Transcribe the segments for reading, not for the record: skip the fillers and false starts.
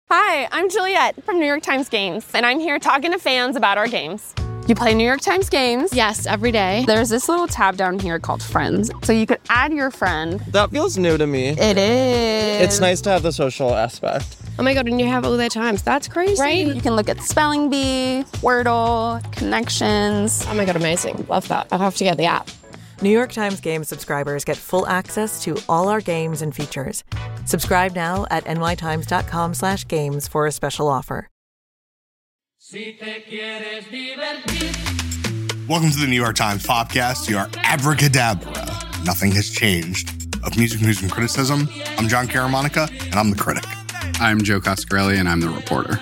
Hi, I'm Juliet from New York Times Games, and I'm here talking to fans about our games. You play New York Times Games? Yes, every day. There's this little tab down here called Friends, so you could add your friend. That feels new to me. It is. It's nice to have the social aspect. Oh my God, and you have all their times. That's crazy. Right? You can look at Spelling Bee, Wordle, connections. Oh my God, amazing. Love that. I'll have to get the app. New York Times Games subscribers get full access to all our games and features. Subscribe now at nytimes.com/games for a special offer. Welcome to the New York Times podcast, your abracadabra, nothing has changed, of music news and criticism. I'm John Caramonica, and I'm the critic. I'm Joe Coscarelli, and I'm the reporter.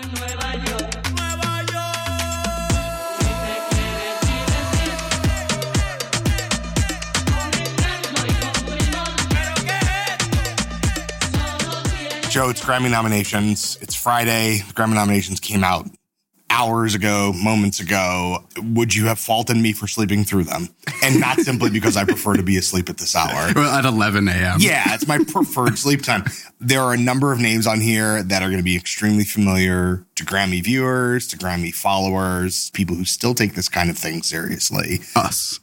Joe, it's Grammy nominations. It's Friday. The Grammy nominations came out hours ago, moments ago. Would you have faulted me for sleeping through them? And not simply because I prefer to be asleep at this hour. Well, at 11 a.m. Yeah, it's my preferred sleep time. There are a number of names on here that are going to be extremely familiar to Grammy viewers, to Grammy followers, people who still take this kind of thing seriously. Us.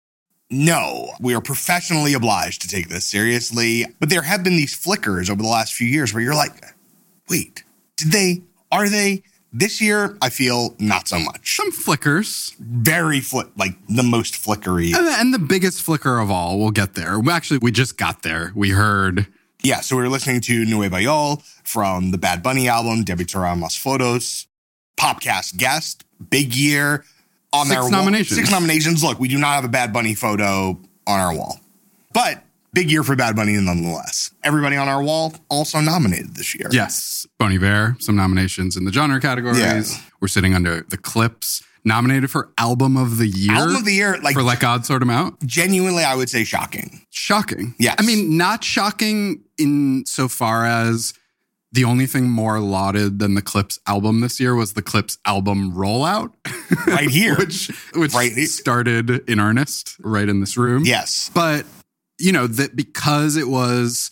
No, we are professionally obliged to take this seriously. But there have been these flickers over the last few years where you're like, wait, are they? This year, I feel not so much. Some flickers. Very like the most flickery. And the biggest flicker of all, we'll get there. Actually, we just got there. We heard. Yeah, so we were listening to Nueva York from the Bad Bunny album, Debitará Más Fotos, Popcast guest, big year. On 6 nominations. 6 nominations. Look, we do not have a Bad Bunny photo on our wall. But big year for Bad Bunny nonetheless. Everybody on our wall also nominated this year. Yes. Bon Iver, some nominations in the genre categories. Yeah. We're sitting under the Clips, nominated for Album of the Year. Album of the Year. For Let God Sort 'Em Out. Genuinely, I would say shocking. Shocking. Yes. I mean, not shocking in so far as the only thing more lauded than the Clips album this year was the Clips album Rollout. Right here. which right here. Started in earnest right in this room. Yes. But, you know, that because it was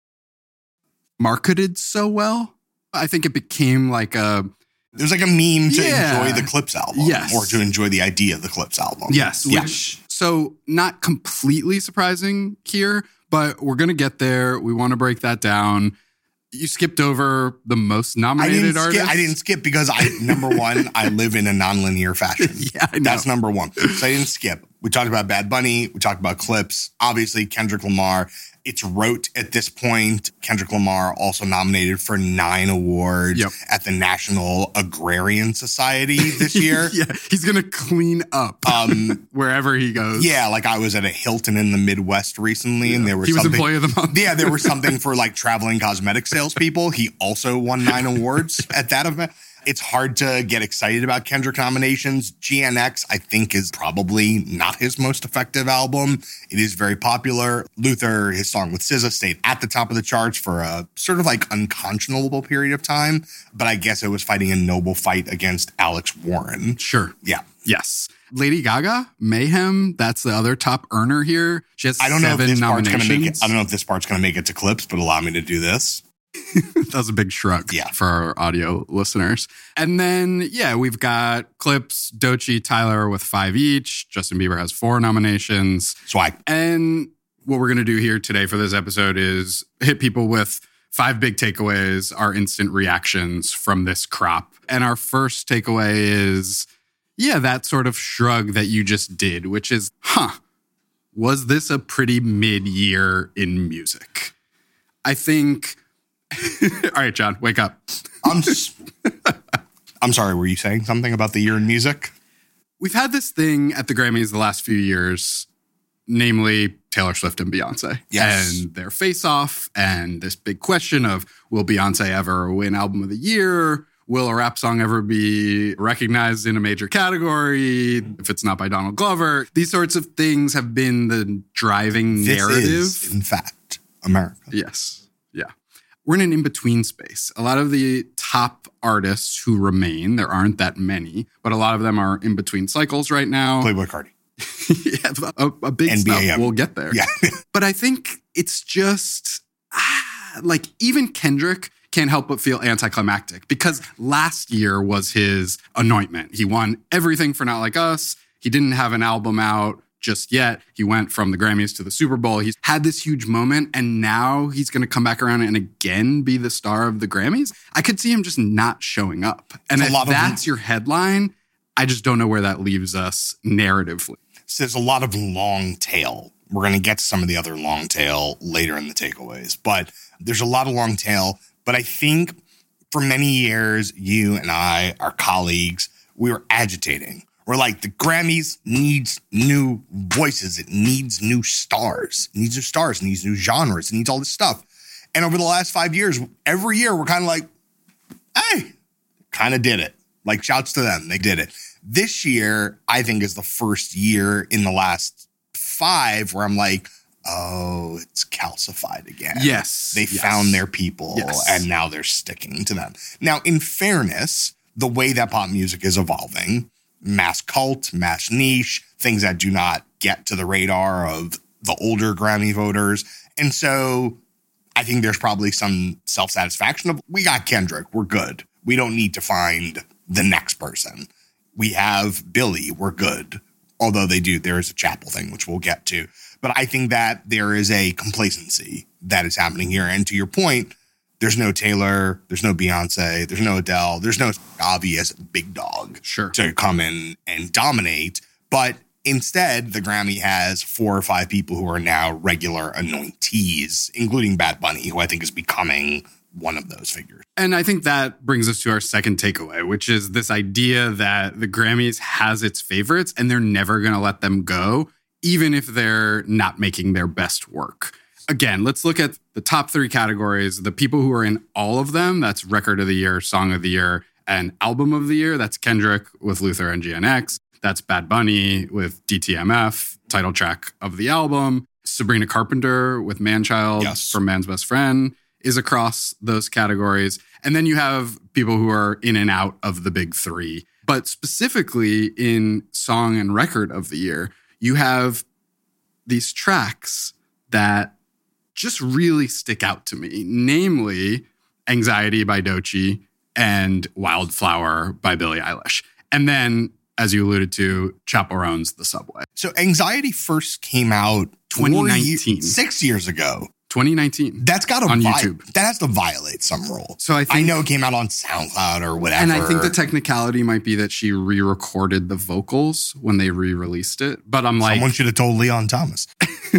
marketed so well, I think it became like a... It was like a meme to enjoy the Clips album. Yes. Or to enjoy the idea of the Clips album. Yes. Yeah. So not completely surprising here, but we're going to get there. We want to break that down. You skipped over the most nominated artists. I didn't skip because number one, I live in a nonlinear fashion. Yeah, I know. That's number one. So I didn't skip. We talked about Bad Bunny. We talked about Clips. Obviously, Kendrick Lamar. It's rote at this point. Kendrick Lamar also nominated for 9 awards at the National Agrarian Society this year. Yeah, he's going to clean up wherever he goes. Yeah, like I was at a Hilton in the Midwest recently, and there was He was something, Employee of the Month. Yeah, there was something for like traveling cosmetic salespeople. He also won 9 awards at that event. It's hard to get excited about Kendrick nominations. GNX, I think, is probably not his most effective album. It is very popular. Luther, his song with SZA, stayed at the top of the charts for a sort of like unconscionable period of time. But I guess it was fighting a noble fight against Alex Warren. Sure. Yeah. Yes. Lady Gaga, Mayhem, that's the other top earner here. She has 7 nominations. I don't know if this part's going to make it to Clips, but allow me to do this. That was a big shrug for our audio listeners. And then, we've got Clips, Doechii, Tyler with 5 each. Justin Bieber has 4 nominations. Swag. And what we're going to do here today for this episode is hit people with 5 big takeaways, our instant reactions from this crop. And our first takeaway is, that sort of shrug that you just did, which is, was this a pretty mid-year in music? I think... All right, John, wake up. I'm sorry, were you saying something about the year in music? We've had this thing at the Grammys the last few years, namely Taylor Swift and Beyonce. Yes. And their face-off and this big question of, will Beyonce ever win Album of the Year? Will a rap song ever be recognized in a major category if it's not by Donald Glover? These sorts of things have been the driving narrative. This is, in fact, America. Yes. Yeah. We're in an in-between space. A lot of the top artists who remain, there aren't that many, but a lot of them are in between cycles right now. Playboy Cardi. A big NBA stuff. We'll get there. Yeah. But I think it's just like even Kendrick can't help but feel anticlimactic because last year was his anointment. He won everything for Not Like Us. He didn't have an album out just yet. He went from the Grammys to the Super Bowl. He's had this huge moment, and now he's going to come back around and again be the star of the Grammys. I could see him just not showing up. And if that's your headline, I just don't know where that leaves us narratively. So there's a lot of long tail. We're going to get to some of the other long tail later in the takeaways, but there's a lot of long tail. But I think for many years, you and I, our colleagues, we were agitating. We're like, the Grammys needs new voices. It needs new stars. It needs new stars. It needs new genres. It needs all this stuff. And over the last 5 years, every year, we're kind of like, hey, kind of did it. Like, shouts to them. They did it. This year, I think, is the first year in the last 5 where I'm like, oh, it's calcified again. Yes. They found their people, and now they're sticking to them. Now, in fairness, the way that pop music is evolving, mass cult, mass niche, things that do not get to the radar of the older Grammy voters. And so I think there's probably some self-satisfaction of, we got Kendrick, we're good. We don't need to find the next person. We have Billie, we're good. Although there is a Chapel thing, which we'll get to. But I think that there is a complacency that is happening here. And to your point, there's no Taylor, there's no Beyonce, there's no Adele, there's no obvious big dog to come in and dominate. But instead, the Grammy has 4 or 5 people who are now regular anointees, including Bad Bunny, who I think is becoming one of those figures. And I think that brings us to our second takeaway, which is this idea that the Grammys has its favorites and they're never going to let them go, even if they're not making their best work. Again, let's look at the top 3 categories. The people who are in all of them, that's Record of the Year, Song of the Year, and Album of the Year. That's Kendrick with Luther and GNX. That's Bad Bunny with DTMF, title track of the album. Sabrina Carpenter with Manchild from Man's Best Friend is across those categories. And then you have people who are in and out of the big 3. But specifically in Song and Record of the Year, you have these tracks that just really stick out to me, namely Anxiety by Doechii and Wildflower by Billie Eilish. And then, as you alluded to, Chaperone's The Subway. So Anxiety first came out 2019. 6 years ago. 2019. That's got to on YouTube. That has to violate some rule. So I know it came out on SoundCloud or whatever. And I think the technicality might be that she re-recorded the vocals when they re-released it. But I'm like, someone should have told Leon Thomas.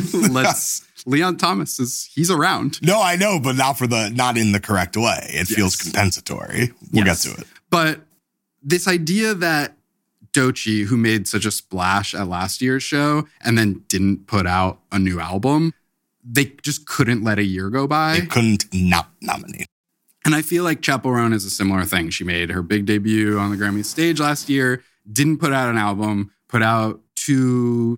Leon Thomas he's around. No, I know, but not in the correct way. It feels compensatory. We'll get to it. But this idea that Doechii, who made such a splash at last year's show and then didn't put out a new album, they just couldn't let a year go by. They couldn't not nominate. And I feel like Chaperone is a similar thing. She made her big debut on the Grammy stage last year, didn't put out an album, put out 2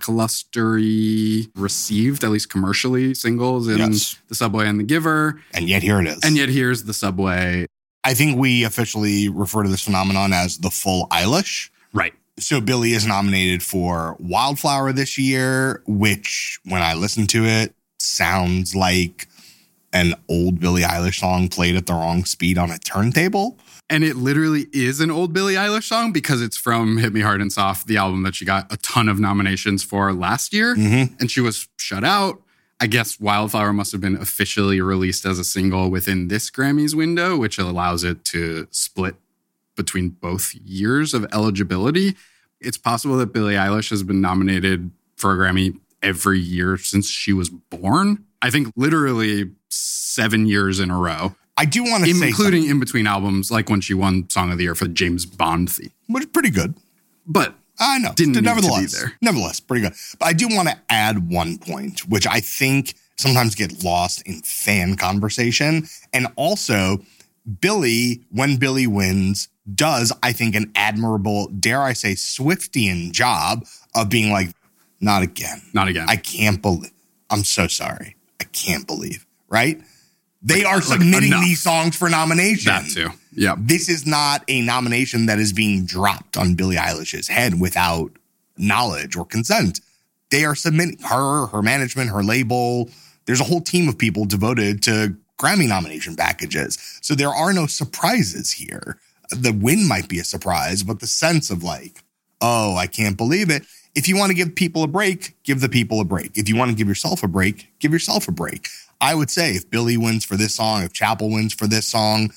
lacklustery received, at least commercially, singles in The Subway and The Giver. And yet here it is. And yet here's The Subway. I think we officially refer to this phenomenon as the full Eilish. Right. So Billie is nominated for Wildflower this year, which when I listen to it, sounds like an old Billie Eilish song played at the wrong speed on a turntable. And it literally is an old Billie Eilish song because it's from Hit Me Hard and Soft, the album that she got a ton of nominations for last year. Mm-hmm. And she was shut out. I guess Wildflower must have been officially released as a single within this Grammys window, which allows it to split between both years of eligibility. It's possible that Billie Eilish has been nominated for a Grammy every year since she was born. I think literally 7 years in a row. I do want to say including in between albums, like when she won Song of the Year for the James Bond theme. Which is pretty good. But I know. Didn't nevertheless, need to be there. Nevertheless, pretty good. But I do want to add one point, which I think sometimes get lost in fan conversation. And also, Billie, when Billie wins, does, I think, an admirable, dare I say, Swiftian job of being like, not again. Not again. I can't believe. I'm so sorry. I can't believe. Right? They are submitting these songs for nomination. That too. Yeah. This is not a nomination that is being dropped on Billie Eilish's head without knowledge or consent. They are submitting her management, her label. There's a whole team of people devoted to Grammy nomination packages. So there are no surprises here. The win might be a surprise, but the sense of like, oh, I can't believe it. If you want to give people a break, give the people a break. If you want to give yourself a break, give yourself a break. I would say if Billie wins for this song, if Chappell wins for this song,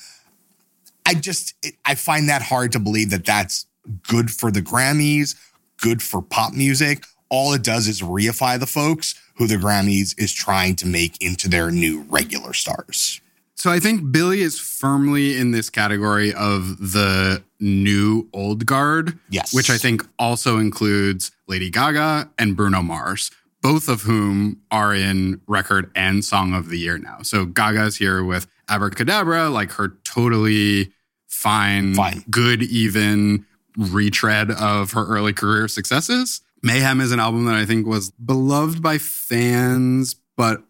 I find that hard to believe that that's good for the Grammys, good for pop music. All it does is reify the folks who the Grammys is trying to make into their new regular stars. So I think Billie is firmly in this category of the new old guard. Yes. Which I think also includes Lady Gaga and Bruno Mars, both of whom are in record and song of the year now. So Gaga's here with Abracadabra, like her totally fine, good, even retread of her early career successes. Mayhem is an album that I think was beloved by fans, but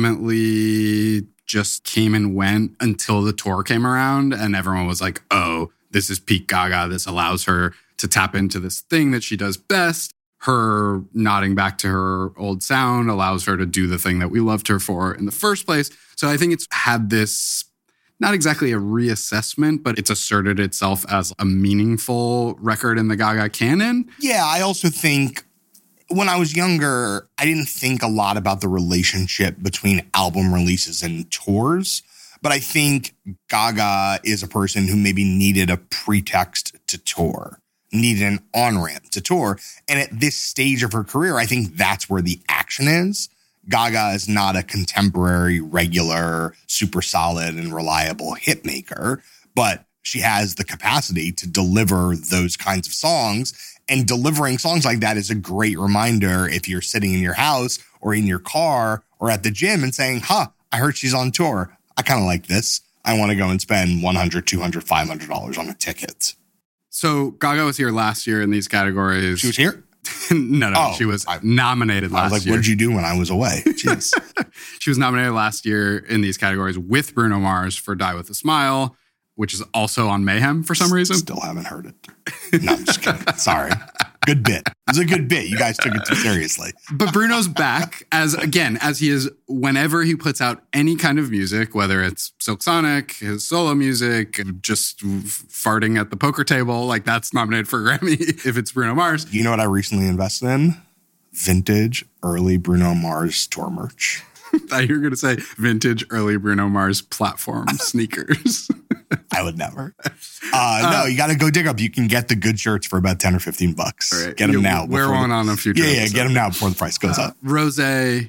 ultimately just came and went until the tour came around and everyone was like, oh, this is peak Gaga. This allows her to tap into this thing that she does best. Her nodding back to her old sound allows her to do the thing that we loved her for in the first place. So I think it's had this, not exactly a reassessment, but it's asserted itself as a meaningful record in the Gaga canon. Yeah, I also think when I was younger, I didn't think a lot about the relationship between album releases and tours. But I think Gaga is a person who maybe needed a pretext to tour, needed an on-ramp to tour. And at this stage of her career, I think that's where the action is. Gaga is not a contemporary, regular, super solid and reliable hit maker, but she has the capacity to deliver those kinds of songs. And delivering songs like that is a great reminder if you're sitting in your house or in your car or at the gym and saying, I heard she's on tour. I kind of like this. I want to go and spend $100, $200, $500 on a ticket. So Gaga was here last year in these categories. She was here? No, she was nominated last year. I was like, what did you do when I was away? Jeez. She was nominated last year in these categories with Bruno Mars for Die With a Smile, which is also on Mayhem for some reason. Still haven't heard it. No, I'm just kidding. Sorry. Good bit. It was a good bit. You guys took it too seriously. But Bruno's back as he is whenever he puts out any kind of music, whether it's Silk Sonic, his solo music, just farting at the poker table, like that's nominated for a Grammy if it's Bruno Mars. You know what I recently invested in? Vintage early Bruno Mars tour merch. I thought you were going to say vintage early Bruno Mars platform sneakers. I would never. No, you got to go dig up. You can get the good shirts for about $10 or $15. Right. Get them now. Wear one on a future episode. Get them now before the price goes up. Rosé,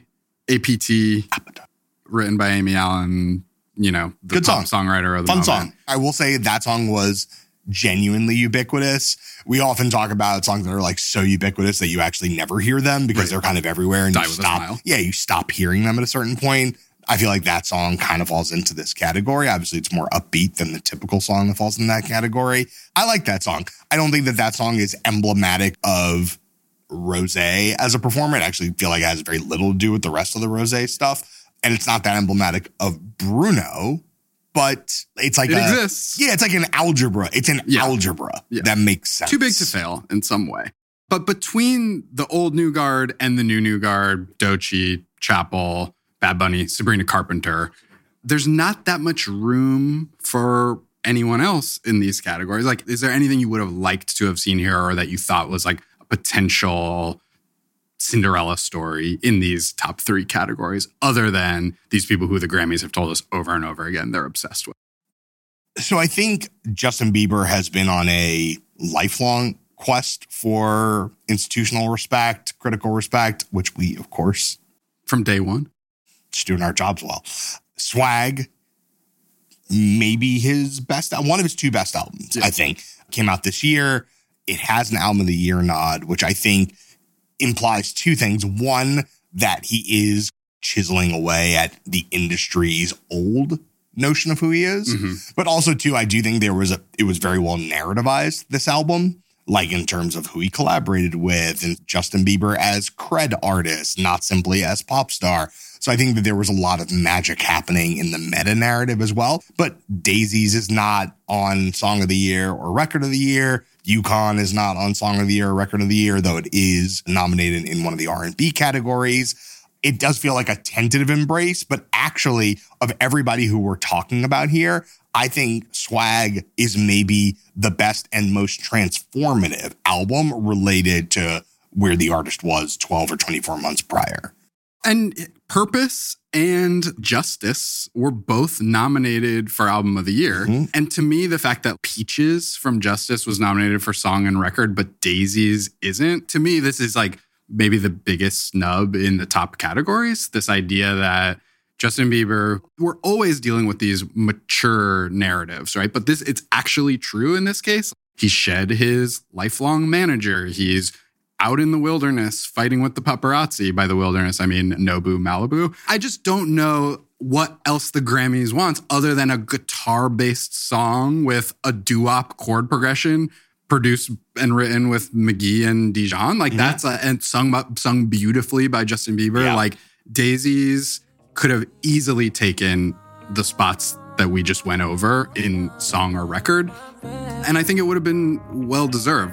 APT, written by Amy Allen, the good pop songwriter of the Fun moment. song. I will say that song was genuinely ubiquitous. We often talk about songs that are like so ubiquitous that you actually never hear them because they're kind of everywhere and Die you With a stop. Smile. Yeah, you stop hearing them at a certain point. I feel like that song kind of falls into this category. Obviously, it's more upbeat than the typical song that falls in that category. I like that song. I don't think that song is emblematic of Rosé as a performer. I actually feel like it has very little to do with the rest of the Rosé stuff. And it's not that emblematic of Bruno, but it's like it exists. Yeah, it's like an algebra. It's an algebra that makes sense. Too big to fail in some way. But between the old new guard and the new guard, Doechii, Chappell, Bad Bunny, Sabrina Carpenter, there's not that much room for anyone else in these categories. Like, is there anything you would have liked to have seen here or that you thought was like a potential Cinderella story in these top three categories other than these people who the Grammys have told us over and over again they're obsessed with? So I think Justin Bieber has been on a lifelong quest for institutional respect, critical respect, which we, of course, from day one, just doing our jobs well. Swag, maybe his best, one of his two best albums, I think, came out this year. It has an album of the year nod, which I think implies two things. One, that he is chiseling away at the industry's old notion of who he is. Mm-hmm. But also, too, I do think it was very well narrativized, this album, like in terms of who he collaborated with and Justin Bieber as cred artist, not simply as pop star. So I think that there was a lot of magic happening in the meta narrative as well. But Daisies is not on Song of the Year or Record of the Year. Yukon is not on Song of the Year or Record of the Year, though it is nominated in one of the R&B categories. it does feel like a tentative embrace, but actually of everybody who we're talking about here, I think Swag is maybe the best and most transformative album related to where the artist was 12 or 24 months prior. And Purpose and Justice were both nominated for Album of the Year. Mm-hmm. And to me, the fact that Peaches from Justice was nominated for Song and Record, but Daisies isn't, to me, this is like maybe the biggest snub in the top categories. This idea that Justin Bieber, we're always dealing with these mature narratives, right? But it's actually true in this case. He shed his lifelong manager. He's out in the wilderness fighting with the paparazzi. By the wilderness, I mean Nobu, Malibu. I just don't know what else the Grammys wants other than a guitar-based song with a doo-wop chord progression produced and written with McGee and Dijon. Like that's and sung beautifully by Justin Bieber. Yeah. Like Daisies could have easily taken the spots that we just went over in Song or Record. And I think it would have been well-deserved.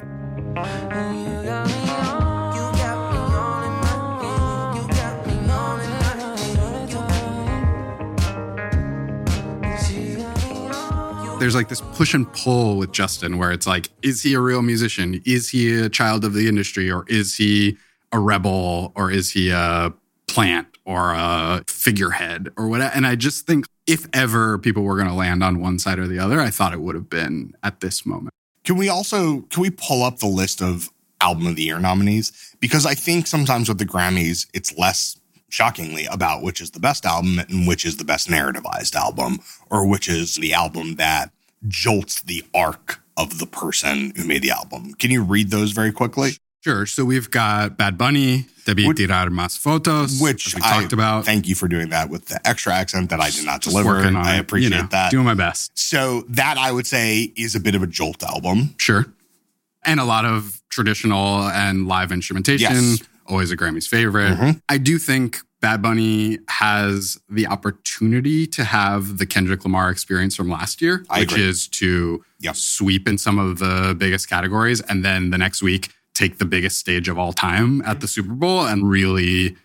There's like this push and pull with Justin where it's like, is he a real musician? Is he a child of the industry? Or is he a rebel? Or is he a plant or a figurehead or whatever? And I just think if ever people were going to land on one side or the other, I thought it would have been at this moment. Can we pull up the list of Album of the Year nominees? Because I think sometimes with the Grammys, it's less shockingly about which is the best album and which is the best narrativized album, or which is the album that jolts the arc of the person who made the album. Can you read those very quickly? Sure. So we've got Bad Bunny, Debí Tirar Más Fotos, which we talked about. Thank you for doing that with the extra accent that I did not deliver. I appreciate that. Doing my best. So that I would say is a bit of a jolt album. Sure. And a lot of traditional and live instrumentation. Yes. Always a Grammy's favorite. Mm-hmm. I do think Bad Bunny has the opportunity to have the Kendrick Lamar experience from last year, which is to sweep in some of the biggest categories and then the next week take the biggest stage of all time at the Super Bowl and really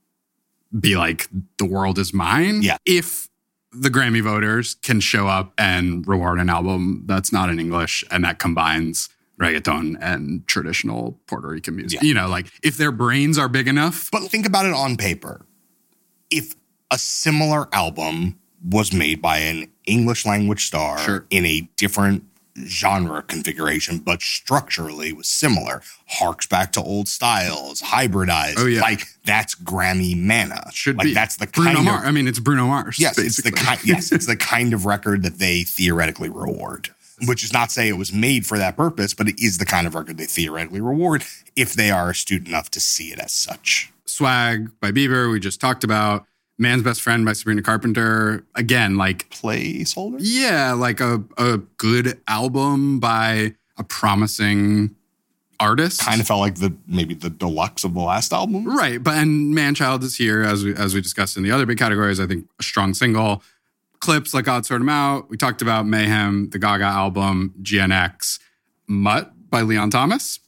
be like, the world is mine. Yeah. If the Grammy voters can show up and reward an album that's not in English and that combines reggaeton and traditional Puerto Rican music. Yeah. You know, like if their brains are big enough. But think about it on paper. If a similar album was made by an English language star in a different genre configuration, but structurally was similar, harks back to old styles, hybridized. Oh, yeah. Like that's Grammy manna. Should like, be. That's the Bruno kind Mars. I mean, it's Bruno Mars. Yes, it's the kind of record that they theoretically reward. Which is not to say it was made for that purpose, but it is the kind of record they theoretically reward if they are astute enough to see it as such. Swag by Bieber, we just talked about. Man's Best Friend by Sabrina Carpenter. Again, like... placeholder? Yeah, like a good album by a promising artist. Kind of felt like maybe the deluxe of the last album. Right, and Man-Child is here, as we discussed in the other big categories. I think a strong single. Clips like God Sort 'Em Out. We talked about Mayhem, the Gaga album, GNX, Mutt by Leon Thomas.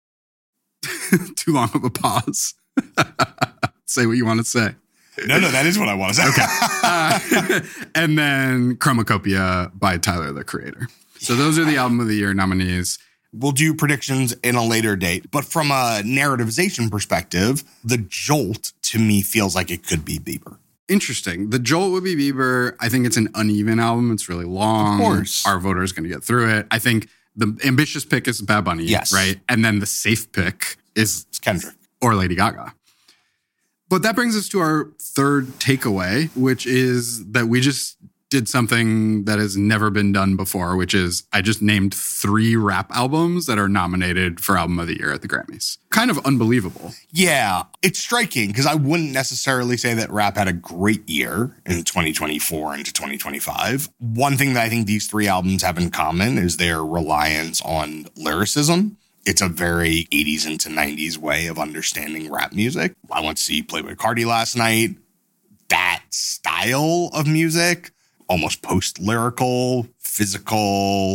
Too long of a pause. Say what you want to say. No, that is what I want to say. Okay. And then Chromacopia by Tyler, the Creator. So those are the Album of the Year nominees. We'll do predictions in a later date. But from a narrativization perspective, the jolt to me feels like it could be Bieber. Interesting. The jolt would be Bieber. I think it's an uneven album. It's really long. Of course. Our voters going to get through it. I think the ambitious pick is Bad Bunny. Yes. Right? And then the safe pick is Kendrick. Or Lady Gaga. But that brings us to our third takeaway, which is that we just did something that has never been done before, which is I just named 3 rap albums that are nominated for Album of the Year at the Grammys. Kind of unbelievable. Yeah, it's striking because I wouldn't necessarily say that rap had a great year in 2024 into 2025. One thing that I think these 3 albums have in common is their reliance on lyricism. It's a very 80s into 90s way of understanding rap music. I went to see Playboi Carti last night. That style of music, almost post-lyrical, physical,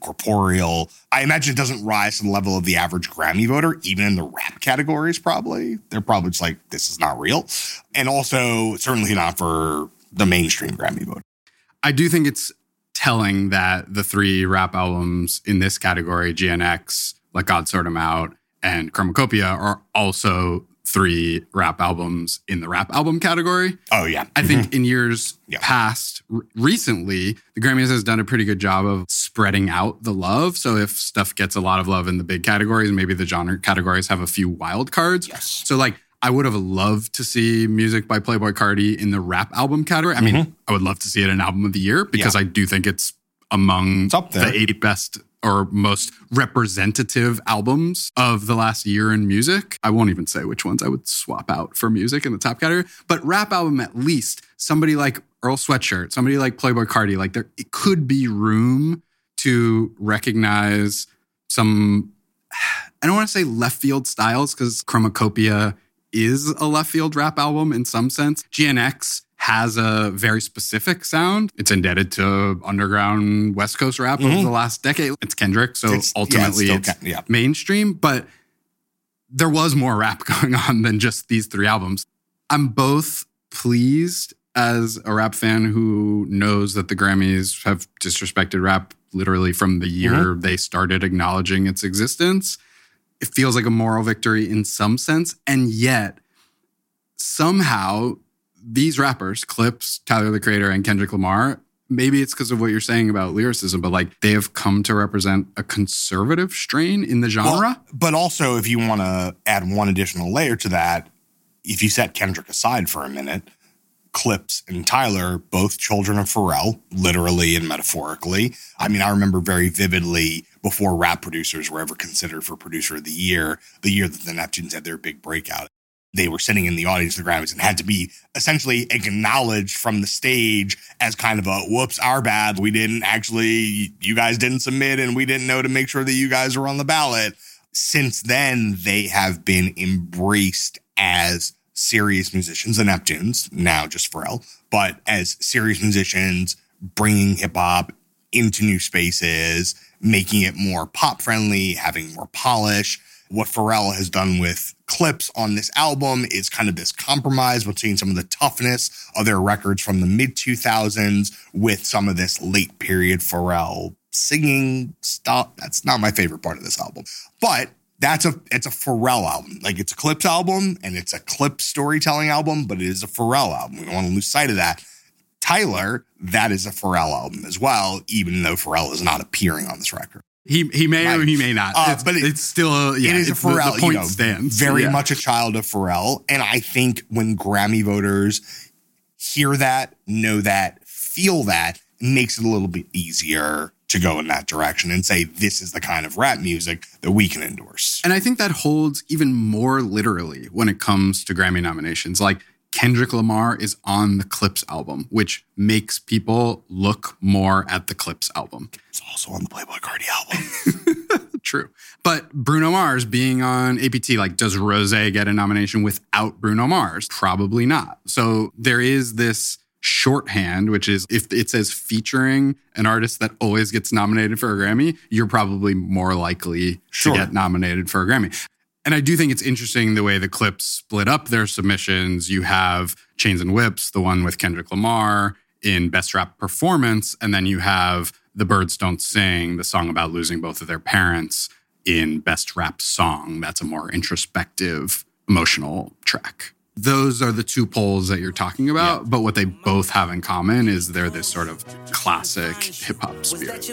corporeal. I imagine it doesn't rise to the level of the average Grammy voter, even in the rap categories, probably. They're probably just like, this is not real. And also, certainly not for the mainstream Grammy voter. I do think it's telling that the 3 rap albums in this category, GNX, Let God Sort 'Em Out, and Chromacopia, are also 3 rap albums in the rap album category. Oh, yeah. I think in years past, recently, the Grammys has done a pretty good job of spreading out the love. So if stuff gets a lot of love in the big categories, maybe the genre categories have a few wild cards. Yes. So like, I would have loved to see music by Playboi Carti in the rap album category. I mean, I would love to see it in Album of the Year because I do think it's among the 80 best or most representative albums of the last year in music. I won't even say which ones I would swap out for music in the top category, but rap album, at least somebody like Earl Sweatshirt, somebody like Playboi Carti, like it could be room to recognize some, I don't want to say left field styles because Chromacopia is a left field rap album in some sense. GNX has a very specific sound. It's indebted to underground West Coast rap over the last decade. It's Kendrick, so ultimately it's mainstream, but there was more rap going on than just these 3 albums. I'm both pleased as a rap fan who knows that the Grammys have disrespected rap literally from the year they started acknowledging its existence. It feels like a moral victory in some sense, and yet somehow these rappers, Clips, Tyler, the Creator, and Kendrick Lamar, maybe it's because of what you're saying about lyricism, but like they have come to represent a conservative strain in the genre. Well, but also, if you want to add one additional layer to that, if you set Kendrick aside for a minute, Clips and Tyler, both children of Pharrell, literally and metaphorically. I mean, I remember very vividly before rap producers were ever considered for producer of the year that the Neptunes had their big breakout. They were sitting in the audience of the Grammys and had to be essentially acknowledged from the stage as kind of a, whoops, our bad. We didn't actually, you guys didn't submit and we didn't know to make sure that you guys were on the ballot. Since then, they have been embraced as serious musicians, the Neptunes, now just Pharrell, but as serious musicians, bringing hip hop into new spaces, making it more pop friendly, having more polish. What Pharrell has done with Clips on this album is kind of this compromise between some of the toughness of their records from the mid-2000s with some of this late period Pharrell singing stuff. That's not my favorite part of this album, but it's a Pharrell album. Like, it's a Clips album and it's a Clips storytelling album, but it is a Pharrell album. We don't want to lose sight of that. Tyler, that is a Pharrell album as well, even though Pharrell is not appearing on this record. He may or he may not. But it's still, it is a Pharrell. The point stands. Very much a child of Pharrell. And I think when Grammy voters hear that, know that, feel that, it makes it a little bit easier to go in that direction and say, this is the kind of rap music that we can endorse. And I think that holds even more literally when it comes to Grammy nominations. Like, Kendrick Lamar is on the Clips album, which makes people look more at the Clips album. It's also on the Playboi Carti album. True. But Bruno Mars being on APT, like, does Rosé get a nomination without Bruno Mars? Probably not. So there is this shorthand, which is if it says featuring an artist that always gets nominated for a Grammy, you're probably more likely to get nominated for a Grammy. And I do think it's interesting the way the Clips split up their submissions. You have Chains and Whips, the one with Kendrick Lamar, in Best Rap Performance. And then you have The Birds Don't Sing, the song about losing both of their parents, in Best Rap Song. That's a more introspective, emotional track. Those are the 2 polls that you're talking about. Yeah. But what they both have in common is they're this sort of classic hip-hop spirit.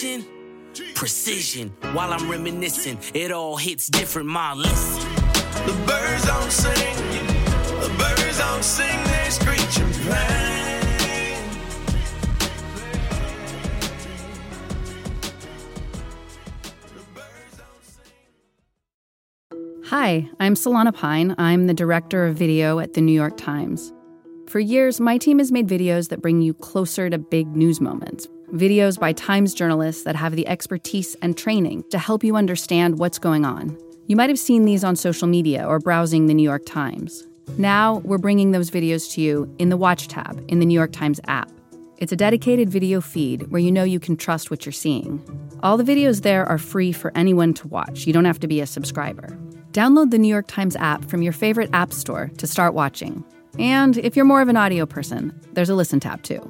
Precision, while I'm reminiscing, it all hits different, my listen. The birds don't sing, the birds don't sing, they screech and play. Hi, I'm Solana Pine. I'm the director of video at The New York Times. For years, my team has made videos that bring you closer to big news moments. Videos by Times journalists that have the expertise and training to help you understand what's going on. You might have seen these on social media or browsing The New York Times. Now, we're bringing those videos to you in the Watch tab in The New York Times app. It's a dedicated video feed where you know you can trust what you're seeing. All the videos there are free for anyone to watch. You don't have to be a subscriber. Download the New York Times app from your favorite app store to start watching. And if you're more of an audio person, there's a listen tab too.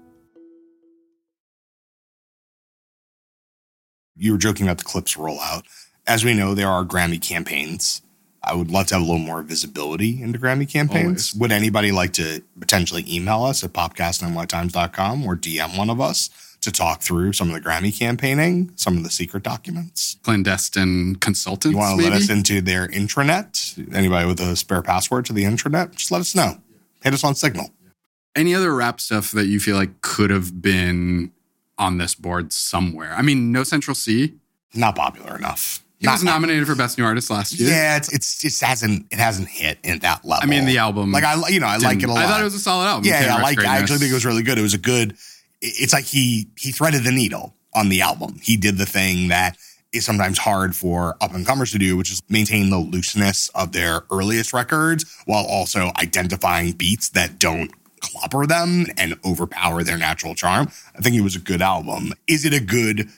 You were joking about the Clips rollout. As we know, there are Grammy campaigns. I would love to have a little more visibility into Grammy campaigns. Always. Would anybody like to potentially email us at popcast@nytimes.com or DM one of us to talk through some of the Grammy campaigning, some of the secret documents? Clandestine consultants, You want to maybe? let us into their intranet? Anybody with a spare password to the intranet? Just let us know. Hit us on Signal. Any other rap stuff that you feel like could have been on this board somewhere? I mean, No Central C. Not popular enough. He was nominated for Best New Artist last year. Yeah, it's just hasn't hit at that level. I mean, the album. like I like it a lot. I thought it was a solid album. Yeah, I Greatness. actually think it was really good. It was a good. It's like he threaded the needle on the album. He did the thing that is sometimes hard for up and comers to do, which is maintain the looseness of their earliest records while also identifying beats that don't clobber them and overpower their natural charm. I think it was a good album. Is it a good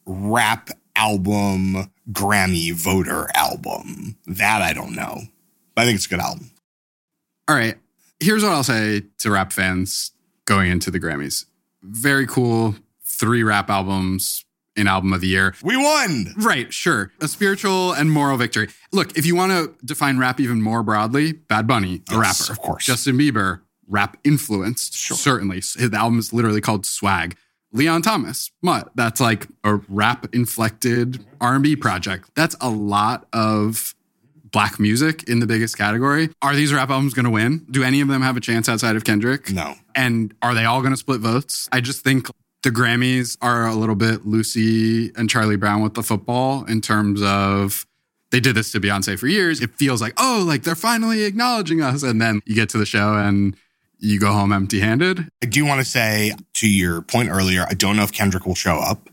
rap album, Grammy voter album? That I don't know. But I think it's a good album. All right. Here's what I'll say to rap fans going into the Grammys. Very cool. 3 rap albums in Album of the Year. We won! Right, sure. A spiritual and moral victory. Look, if you want to define rap even more broadly, Bad Bunny, a Yes, rapper. of course. Justin Bieber, rap influenced, certainly. His album is literally called Swag. Leon Thomas, Mutt. That's like a rap-inflected R&B project. That's a lot of black music in the biggest category. Are these rap albums going to win? Do any of them have a chance outside of Kendrick? No. And are they all going to split votes? I just think the Grammys are a little bit Lucy and Charlie Brown with the football in terms of they did this to Beyonce for years. It feels like, oh, like they're finally acknowledging us. And then you get to the show and you go home empty-handed. I do want to say, to your point earlier, I don't know if Kendrick will show up.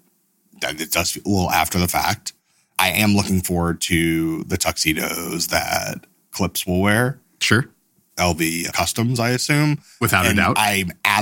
It does feel a little after the fact. I am looking forward to the tuxedos that Clips will wear. Sure. LV Customs, I assume. Without a doubt. I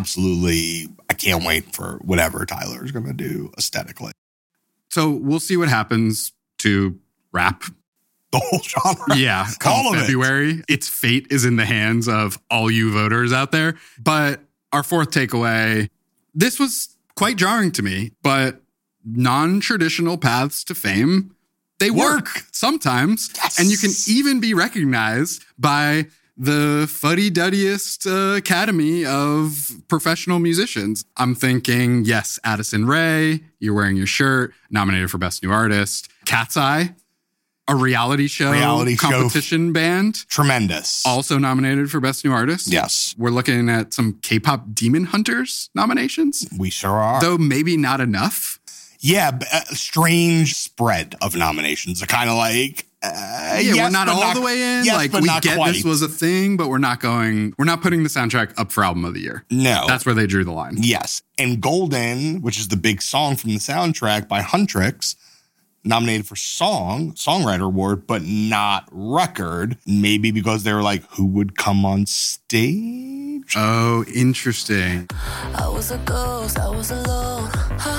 can't wait for whatever Tyler's going to do aesthetically. So we'll see what happens to rap. The whole genre. Yeah. All of February. Its fate is in the hands of all you voters out there. But our fourth takeaway, this was quite jarring to me, but non-traditional paths to fame, they work sometimes. Yes. And you can even be recognized by the fuddy-duddiest academy of professional musicians. I'm thinking, yes, Addison Rae, you're wearing your shirt, nominated for Best New Artist. Cat's Eye, a reality show competition band. Tremendous. Also nominated for Best New Artist. Yes. We're looking at some K-pop Demon Hunters nominations. We sure are. Though maybe not enough. Yeah, a strange spread of nominations. They're kind of like, yes, we're not but all the way in. Yes, like but we not get quite. this was a thing, but we're not putting the soundtrack up for Album of the Year. No. That's where they drew the line. Yes. And Golden, which is the big song from the soundtrack by Huntrix, nominated for songwriter award, but not record. Maybe because they were like, who would come on stage? Oh, interesting. I was a ghost, I was alone.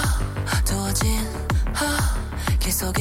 두어진 길 속에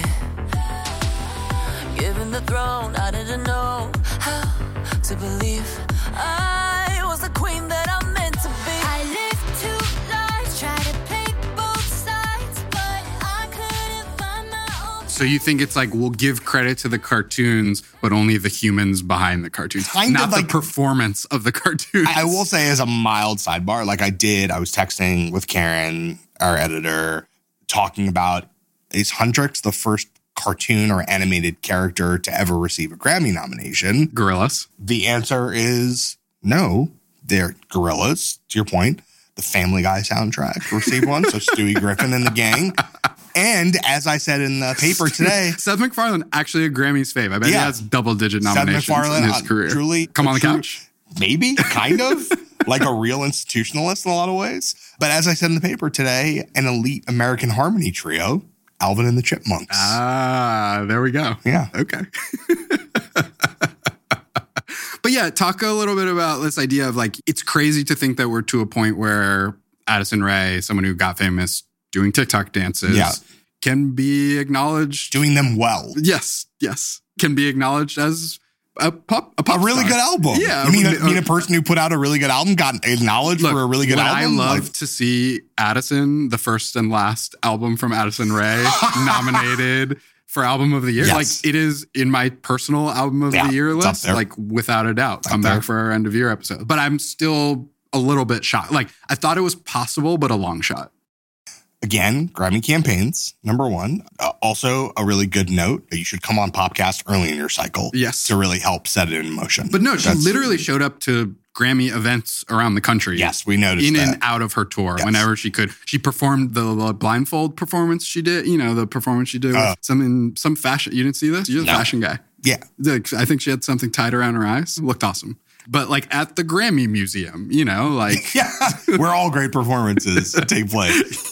given the throne, I didn't know how to believe I was the queen that I'm meant to be. I lived 2 lives, tried to play both sides, but I couldn't find my own. So you think it's like we'll give credit to the cartoons, but only the humans behind the cartoons, not the performance of the cartoons. I will say, as a mild sidebar, like I was texting with Karen, our editor, talking about, is Huntrix the first cartoon or animated character to ever receive a Grammy nomination? Gorillas. The answer is no. They're Gorillas, to your point. The Family Guy soundtrack received one, so Stewie Griffin and the gang. And as I said in the paper today, Seth MacFarlane, actually a Grammy's fave. I bet he has double-digit nominations Seth MacFarlane, in his career. Truly, Come on the couch. Maybe, kind of. Like a real institutionalist in a lot of ways. But as I said in the paper today, an elite American harmony trio, Alvin and the Chipmunks. Ah, there we go. Yeah. Okay. But yeah, talk a little bit about this idea of like, it's crazy to think that we're to a point where Addison Rae, someone who got famous doing TikTok dances, can be acknowledged. Doing them well. Yes. Can be acknowledged as a pop really star. good album. Yeah. You mean a person who put out a really good album got acknowledged for a really good album? I love to see Addison, the first and last album from Addison Rae, nominated for Album of the Year. Yes. Like, it is in my personal Album of the Year list, like, without a doubt. Come back for our end of year episode. But I'm still a little bit shocked. Like, I thought it was possible, but a long shot. Again, Grammy campaigns, number one. Also, a really good note. You should come on Popcast early in your cycle. Yes. To really help set it in motion. But no, she literally showed up to Grammy events around the country. Yes, we noticed in that. and out of her tour whenever she could. She performed the blindfold performance she did, the performance she did with some fashion. You didn't see this? You're the fashion guy. Yeah. I think she had something tied around her eyes. It looked awesome. But like at the Grammy Museum, like. Yeah, where all great performances take place.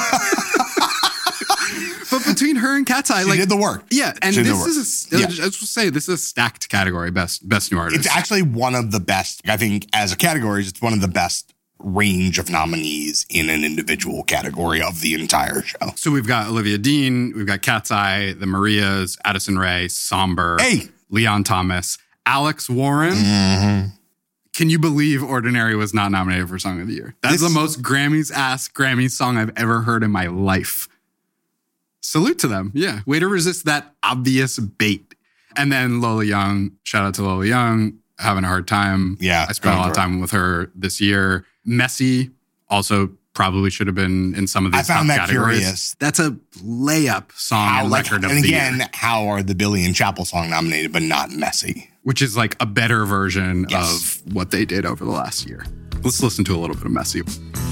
But between her and Cat's Eye, she did the work. Yeah, and this is a stacked category, best new artist. It's actually one of the best. I think as a category, it's one of the best range of nominees in an individual category of the entire show. So we've got Olivia Dean, we've got Cat's Eye, the Marias, Addison Rae, Somber, Leon Thomas, Alex Warren. Mm-hmm. Can you believe Ordinary was not nominated for Song of the Year? That's the most Grammys song I've ever heard in my life. Salute to them. Yeah. Way to resist that obvious bait. And then Lola Young, shout out to Lola Young, having a hard time. Yeah. I spent a lot of time with her this year. Messy also probably should have been in some of these top categories. I found that curious. That's a layup song record of the year. And again, how are the Billy and Chappell song nominated, but not Messy? Which is like a better version of what they did over the last year. Let's listen to a little bit of Messy.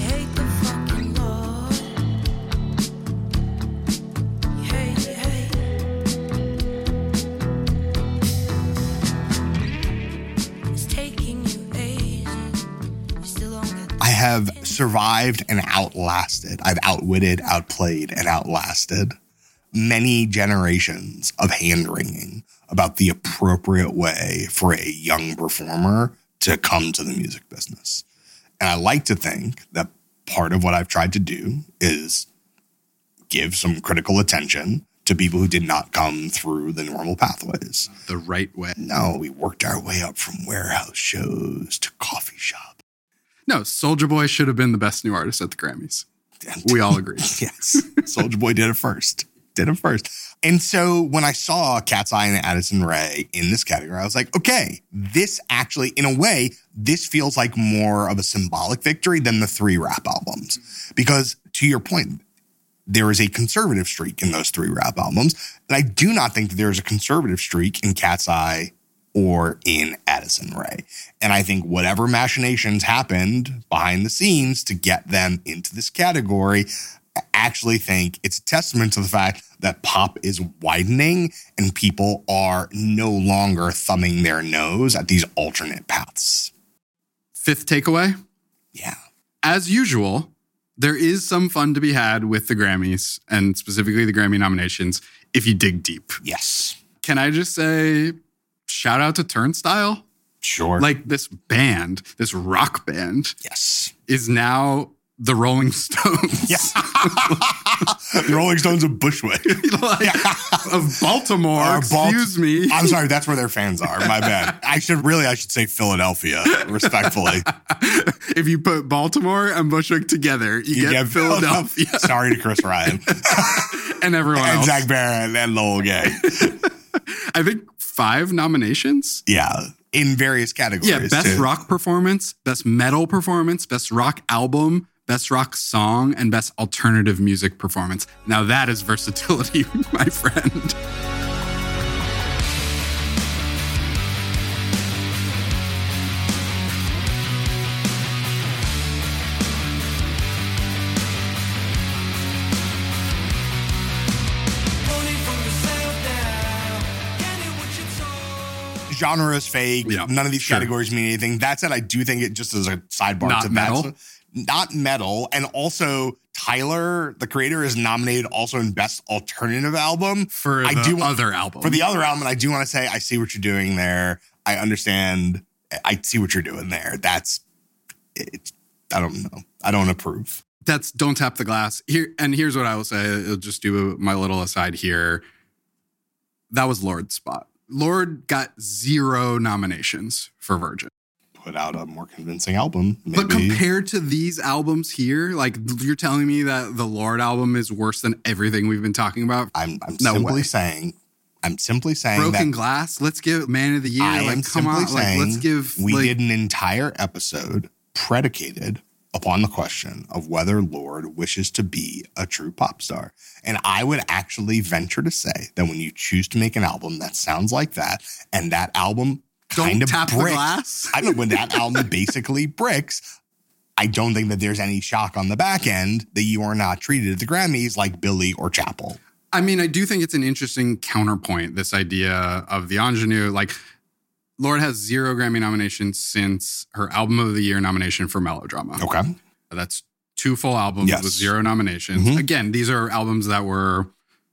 I have survived and outlasted. I've outwitted, outplayed, and outlasted many generations of hand-wringing about the appropriate way for a young performer to come to the music business. And I like to think that part of what I've tried to do is give some critical attention to people who did not come through the normal pathways. The right way. No, we worked our way up from warehouse shows to coffee shop. No, Soulja Boy should have been the best new artist at the Grammys. We all agree. Yes. Soulja Boy did it first. And so when I saw Cat's Eye and Addison Rae in this category, I was like, okay, this actually, in a way, this feels like more of a symbolic victory than the 3 rap albums. Because to your point, there is a conservative streak in those 3 rap albums. And I do not think that there is a conservative streak in Cat's Eye or in Addison Rae. And I think whatever machinations happened behind the scenes to get them into this category, I actually think it's a testament to the fact that pop is widening and people are no longer thumbing their nose at these alternate paths. 5th takeaway? Yeah. As usual, there is some fun to be had with the Grammys and specifically the Grammy nominations if you dig deep. Yes. Can I just say, shout out to Turnstile? Sure. Like this band, this rock band. Yes. Is now the Rolling Stones. Yeah. The Rolling Stones of Bushwick. Of Baltimore, excuse me. I'm sorry, that's where their fans are. My bad. I should say Philadelphia, respectfully. If you put Baltimore and Bushwick together, you get Philadelphia. Sorry to Chris Ryan. And everyone else. And Zach Barron and Lowell Gay. I think 5 nominations. Yeah. In various categories. Yeah, best rock performance, best metal performance, best rock album, best rock song, and best alternative music performance. Now that is versatility, my friend. Genre is fake. Yeah, none of these categories mean anything. That said, I do think it just as a sidebar not to metal. that. Not metal. And also Tyler, the creator, is nominated also in Best Alternative Album. For the other album. For the other album. And I do want to say, I see what you're doing there. I understand I see what you're doing there. That's it. I don't know. I don't approve. That's Don't Tap the Glass. Here's what I will say. I'll just do my little aside here. That was Lord's spot. Lord got 0 nominations for Virgin. Put out a more convincing album. Maybe. But compared to these albums here, like you're telling me that the Lord album is worse than everything we've been talking about? I'm simply saying Broken Glass. Let's give Man of the Year. I am simply saying let's give. We did an entire episode predicated upon the question of whether Lorde wishes to be a true pop star. And I would actually venture to say that when you choose to make an album that sounds like that, and that album kind of tap bricks, the glass. I know when that album basically bricks, I don't think that there's any shock on the back end that you are not treated at the Grammys like Billy or Chappell. I mean, I do think it's an interesting counterpoint, this idea of the ingenue. Like, Lorde has 0 Grammy nominations since her Album of the Year nomination for Melodrama. Okay. That's 2 full albums with 0 nominations. Mm-hmm. Again, these are albums that were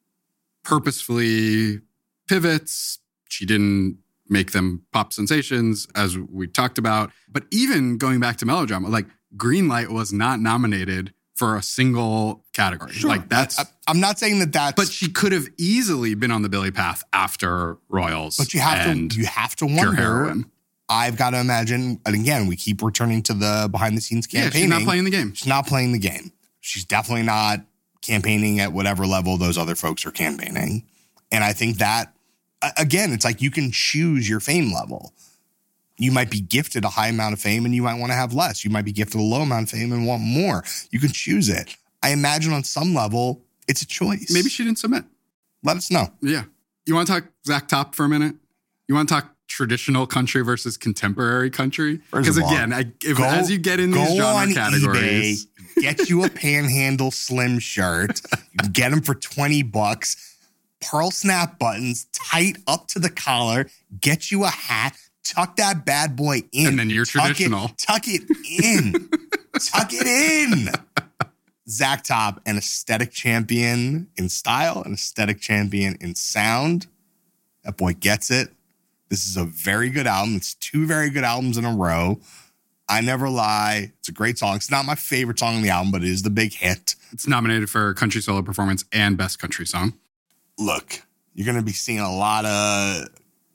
purposefully pivots. She didn't make them pop sensations, as we talked about. But even going back to Melodrama, like Greenlight was not nominated for a single category. Sure. Like that's... I'm not saying that's... But she could have easily been on the Billy path after Royals. But you have to wonder. I've got to imagine, and again, we keep returning to the behind the scenes campaigning. Yeah, she's not playing the game. She's not playing the game. She's definitely not campaigning at whatever level those other folks are campaigning. And I think that, again, it's like you can choose your fame level. You might be gifted a high amount of fame and you might want to have less. You might be gifted a low amount of fame and want more. You can choose it. I imagine on some level, it's a choice. Maybe she didn't submit. Let us know. Yeah. You want to talk Zach Top for a minute? You want to talk traditional country versus contemporary country? Because again, as you get in these genre categories... eBay, get you a Panhandle Slim shirt. You can get them for $20. Pearl snap buttons, tight up to the collar. Get you a hat. Tuck that bad boy in. And then you're traditional. Tuck it in. Tuck it in. Zach Top, an aesthetic champion in style, an aesthetic champion in sound. That boy gets it. This is a very good album. It's 2 very good albums in a row. I Never Lie. It's a great song. It's not my favorite song on the album, but it is the big hit. It's nominated for Country Solo Performance and Best Country Song. Look, you're going to be seeing a lot of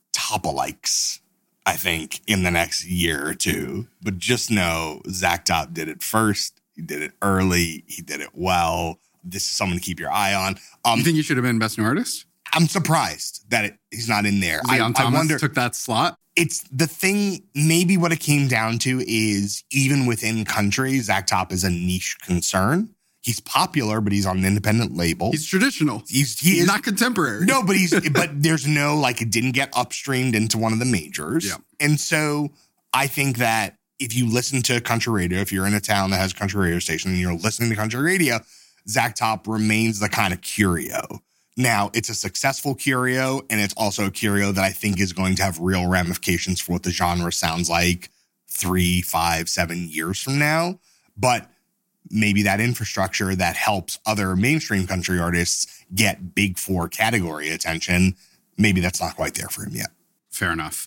top-alikes, I think, in the next year or 2. But just know Zach Top did it first. He did it early. He did it well. This is someone to keep your eye on. You think he should have been Best New Artist? I'm surprised that he's not in there. Leon Thomas wonder, took that slot. It's the thing, maybe what it came down to is even within country, Zach Top is a niche concern. He's popular, but he's on an independent label. He's traditional. He's not contemporary. No, but but there's no, like, it didn't get upstreamed into one of the majors. Yeah. And so I think that if you listen to country radio, if you're in a town that has a country radio station and you're listening to country radio, Zach Top remains the kind of curio. Now, it's a successful curio, and it's also a curio that I think is going to have real ramifications for what the genre sounds like 3, 5, 7 years from now. But maybe that infrastructure that helps other mainstream country artists get big 4 category attention, maybe that's not quite there for him yet. Fair enough.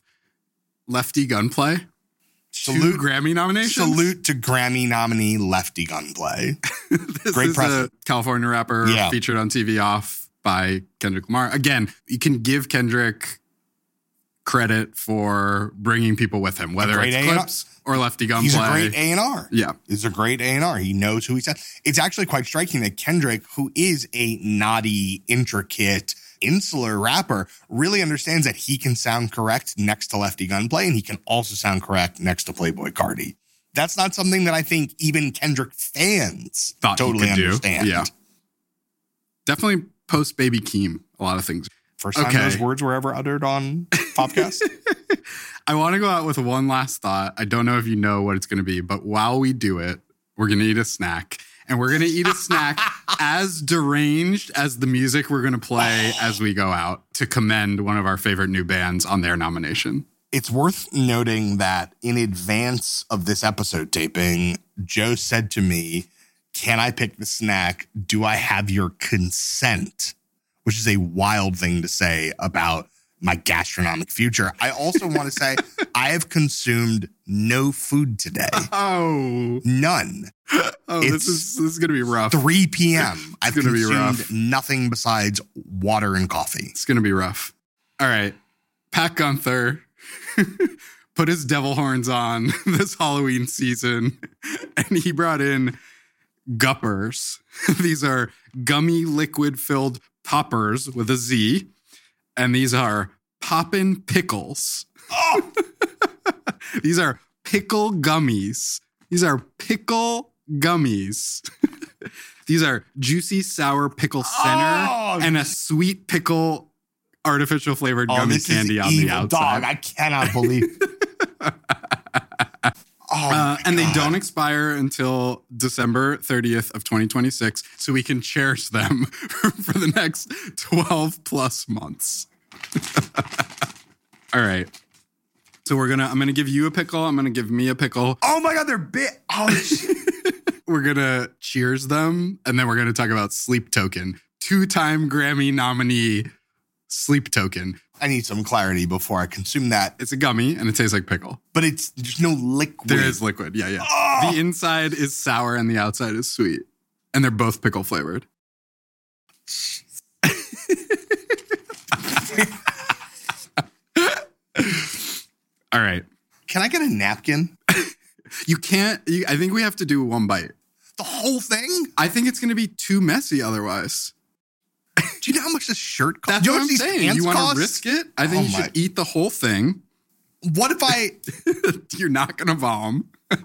Lefty Gunplay. Salute, 2 Grammy nominations. Salute to Grammy nominee Lefty Gunplay. This Great is present. a California rapper featured on TV Off by Kendrick Lamar. Again, you can give Kendrick credit for bringing people with him, whether it's Clips or Lefty Gunplay. He's a great A&R. Yeah. He's a great A&R. He knows who he's at. It's actually quite striking that Kendrick, who is a naughty, intricate, insular rapper, really understands that he can sound correct next to Lefty Gunplay, and he can also sound correct next to Playboi Carti. That's not something that I think even Kendrick fans thought totally he could understand. Do. Yeah. Definitely post Baby Keem, a lot of things. First time those words were ever uttered on Popcast. I want to go out with one last thought. I don't know if you know what it's going to be, but while we do it, we're going to eat a snack. And we're going to eat a snack as deranged as the music we're going to play as we go out to commend one of our favorite new bands on their nomination. It's worth noting that in advance of this episode taping, Joe said to me, "Can I pick the snack? Do I have your consent?" Which is a wild thing to say about my gastronomic future. I also want to say I have consumed no food today. Oh. None. Oh, this is going to be rough. 3 p.m. I've gonna be rough. consumed nothing besides water and coffee. It's going to be rough. All right. Pat Gunther put his devil horns on this Halloween season, and he brought in Guppers. These are gummy liquid-filled poppers with a Z, and these are Poppin' Pickles. Oh! These are pickle gummies. These are pickle gummies. These are juicy sour pickle center and a sweet pickle artificial flavored gummy candy on the outside. Dog, I cannot believe. And they don't expire until December 30th of 2026, so we can cherish them for the next 12 plus months. All right. So I'm going to give you a pickle. I'm going to give me a pickle. Oh my God, they're big. Oh, shit. We're going to cheers them, and then we're going to talk about Sleep Token. 2-time Grammy nominee Sleep Token. I need some clarity before I consume that. It's a gummy, and it tastes like pickle. But there's no liquid. There is liquid, yeah. Oh! The inside is sour, and the outside is sweet. And they're both pickle flavored. All right. Can I get a napkin? You can't. I think we have to do one bite. The whole thing? I think it's going to be too messy otherwise. Do you know how much this shirt costs? That's what I'm saying. You want to risk it? I think you should eat the whole thing. What if I... You're not going to vom. All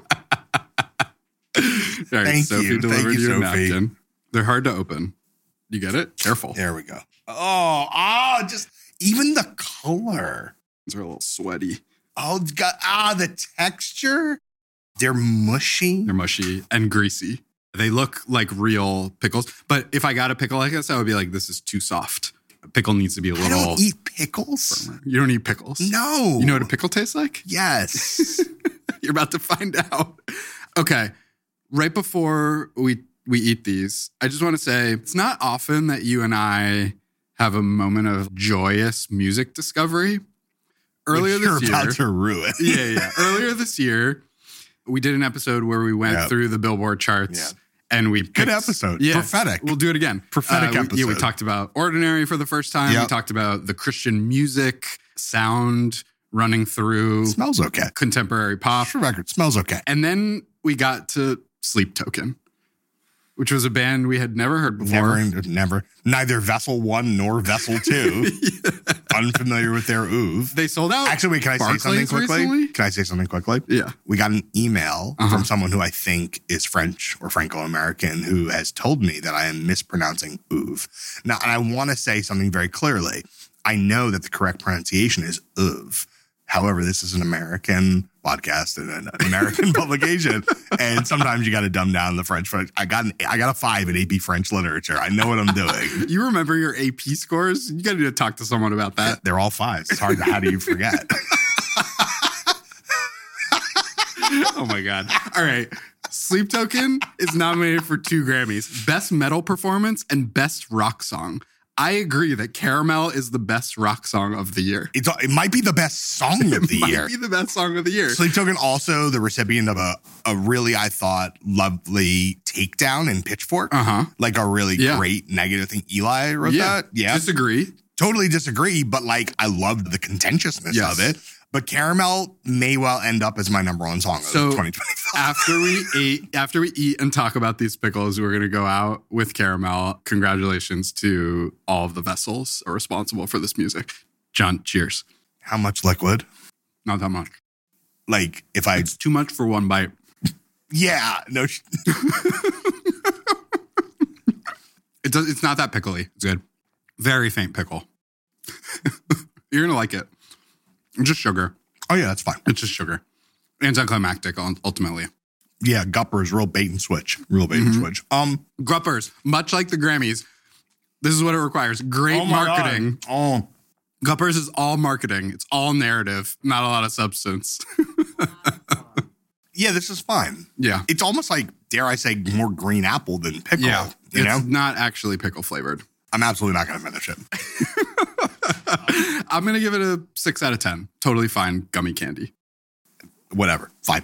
right, Thank Sophie you. delivered Thank you, you a Sophie. napkin. They're hard to open. You get it? Careful. There we go. Just even the color. These are a little sweaty. Oh, it's got, the texture. They're mushy. They're mushy and greasy. They look like real pickles. But if I got a pickle like this, I would be like, this is too soft. A pickle needs to be a little... I don't eat pickles. Firmer. You don't eat pickles? No. You know what a pickle tastes like? Yes. You're about to find out. Okay. Right before we eat these, I just want to say, it's not often that you and I have a moment of joyous music discovery. Earlier this year... You're about to ruin. Yeah. Earlier this year, we did an episode where we went through the Billboard charts and we picked... Good episode. Yeah, Prophetic. We'll do it again. Prophetic episode. We talked about Ordinary for the first time. Yep. We talked about the Christian music sound running through... Smells okay. Contemporary pop. For record, smells okay. And then we got to Sleep Token, which was a band we had never heard before. Never. Neither Vessel 1 nor Vessel 2. Unfamiliar with their oeuvre. They sold out. Actually, wait, can I say something quickly? Recently? Can I say something quickly? Yeah. We got an email from someone who I think is French or Franco-American who has told me that I am mispronouncing oeuvre. Now, and I want to say something very clearly. I know that the correct pronunciation is oeuvre. However, this is an American podcast and an American publication, and sometimes you got to dumb down the French. I got a 5 in AP French literature. I know what I'm doing. You remember your AP scores? You got to talk to someone about that. They're all 5s. It's hard to, how do you forget? Oh my God. All right. Sleep Token is nominated for 2 Grammys, Best Metal Performance and Best Rock Song. I agree that Caramel is the best rock song of the year. It might be the best song of the year. It might be the best song of the year. Sleep Token also the recipient of a really, I thought, lovely takedown in Pitchfork. Like a really great negative thing. Eli wrote that. Yeah. Disagree. Totally disagree, but like I loved the contentiousness of it. But Caramel may well end up as my number 1 song of 2025. After we eat and talk about these pickles, we're going to go out with Caramel. Congratulations to all of the vessels responsible for this music. John, cheers. How much liquid? Not that much. Like if It's too much for one bite. Yeah. No. It's not that pickly. It's good. Very faint pickle. You're going to like it. It's just sugar. Oh, yeah, that's fine. It's just sugar. Anticlimactic, ultimately. Yeah, Guppers, real bait and switch. Switch. Gruppers, much like the Grammys, this is what it requires. Great marketing. God. Guppers is all marketing. It's all narrative, not a lot of substance. Yeah, this is fine. Yeah. It's almost like, dare I say, more green apple than pickle. Yeah. You know? It's not actually pickle flavored. I'm absolutely not going to finish it. I'm going to give it a 6 out of 10. Totally fine gummy candy. Whatever. Fine.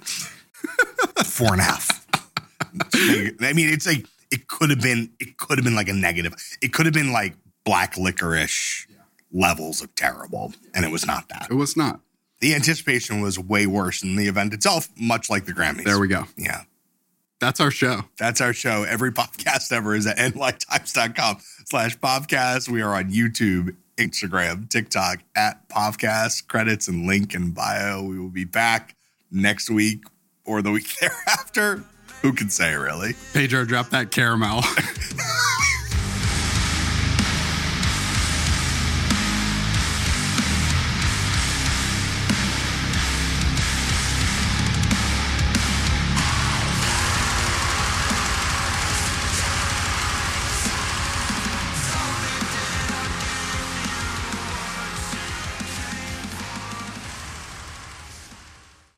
4.5. I mean, it's like, it could have been like a negative. It could have been like black licorice levels of terrible. And it was not that. It was not. The anticipation was way worse than the event itself, much like the Grammys. There we go. Yeah. That's our show. That's our show. Every podcast ever is at nytimes.com/podcast. We are on YouTube, Instagram, TikTok at Povcast. Credits and link in bio. We will be back next week or the week thereafter. Who can say, really? Pedro, drop that caramel.